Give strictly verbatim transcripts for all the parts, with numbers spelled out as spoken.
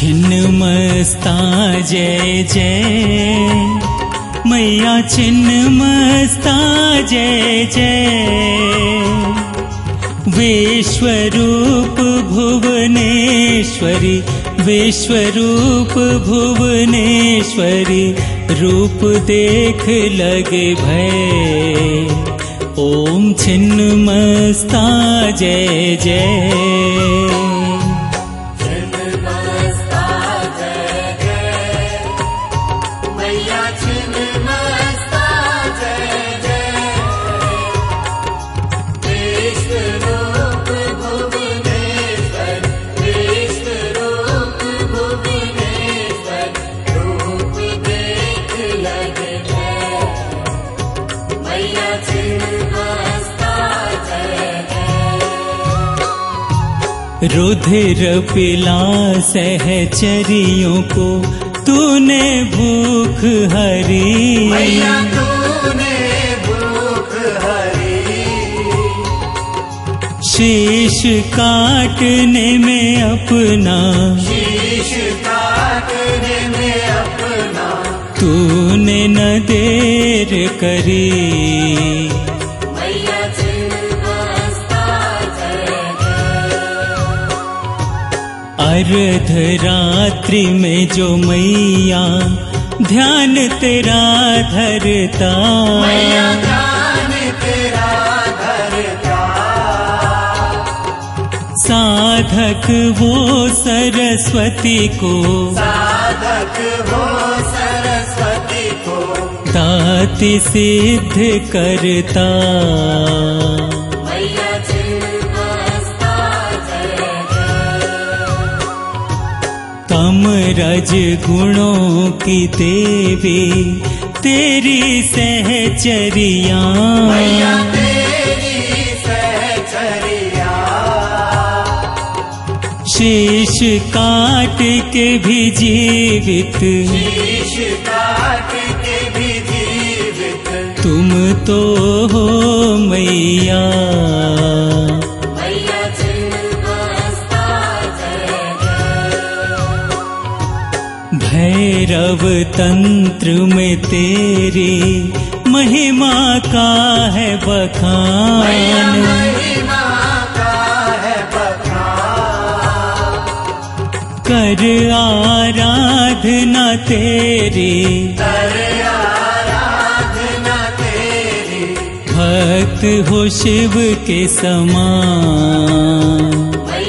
छिन्नमस्ता जय जय मैया छिन्नमस्ता जय जय। विश्वरूप भुवनेश्वरी विश्वरूप भुवनेश्वरी रूप देख लगे भय। ओम छिन्नमस्ता जय जय। रुधिर पिला सहचरियों को तूने भूख हरी। मैया तूने भूख हरी। शीश काटने में अपना शीश काटने में अपना तूने न देर करी। अर्धरात्रि में जो मैया ध्यान तेरा धरता। मैया ध्यान तेरा धरता। साधक वो सरस्वती को साधक वो सरस्वती को दाति सिद्ध करता। कम रज गुणों की देवी तेरी सहचरिया। मैया तेरी सहचरिया। शीश काट के भी जीवित शीश काट के भी जीवित तुम तो हो मैया। भैरव तंत्र में तेरी महिमा का है बखान। महिमा का है बखान। कर आराधना तेरी कर आराधना तेरी भक्त हो शिव के समान।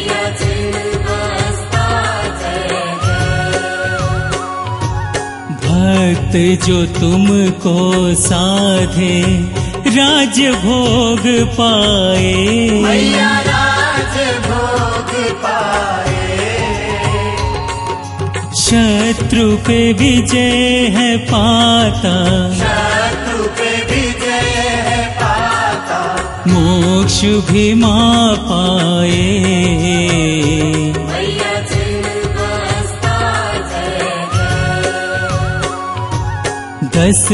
भक्त जो तुमको साधे राज भोग पाए। मैया राज भोग पाए। शत्रु पे विजय है पाता। शत्रु पे विजय है पाता। मोक्ष भी मां पाए। दस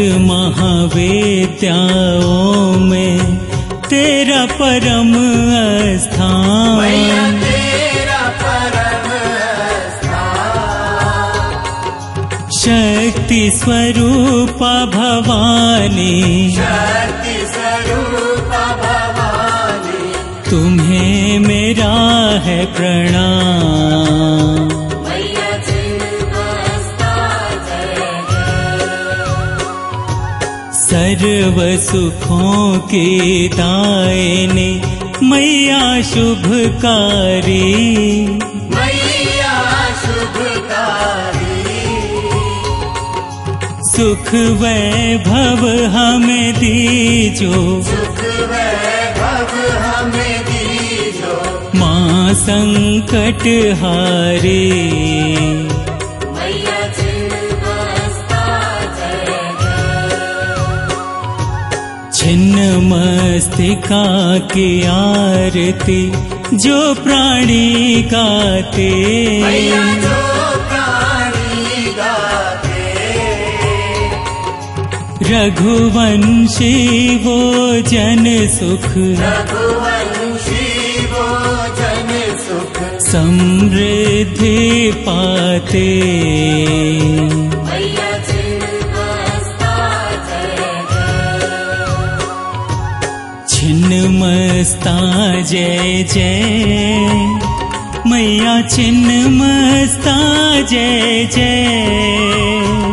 महावेद्याओं में तेरा परम स्थान। मैया तेरा परम स्थान। शक्ति स्वरूपा भवानी शक्ति स्वरूपा भवानी तुम्हें मेरा है प्रणाम। सर्व सुखों की दायिनी मैया शुभकारी। मैया शुभकारी। सुख वैभव हमें दीजो। सुख वैभव हमें दीजो। माँ संकट हारी। छिन्नमस्तिका की आरती जो प्राणी गाते। मैया जो प्राणी गाते। रघुवंशी वो जन सुख रघुवंशी वो जन सुख समृद्धि पाते। मैया छिन्नमस्ता जय जय। छिन्नमस्ता जय जय, मैया छिन्नमस्ता जय जय।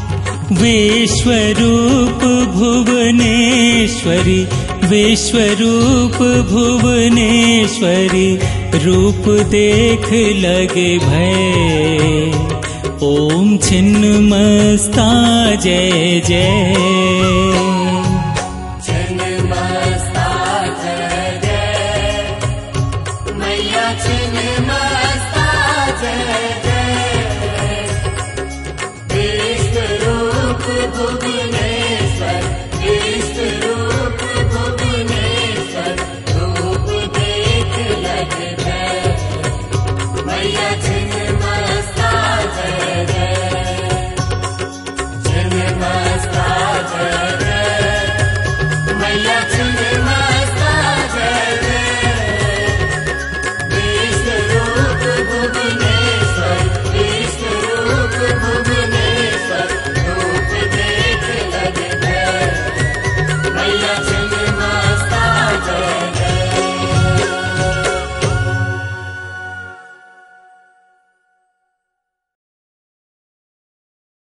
विश्वरूप भुवनेश्वरी, विश्वरूप भुवनेश्वरी, रूप देख लगे भय। ओम छिन्नमस्ता जय जय। छिन्नमस्ता जय जय। मैया छिन्नमस्ता जय जय। विश्वरूप भुवनेश्वर, विश्वरूप भुवनेश्वर, रूप देख लगे भय। मैया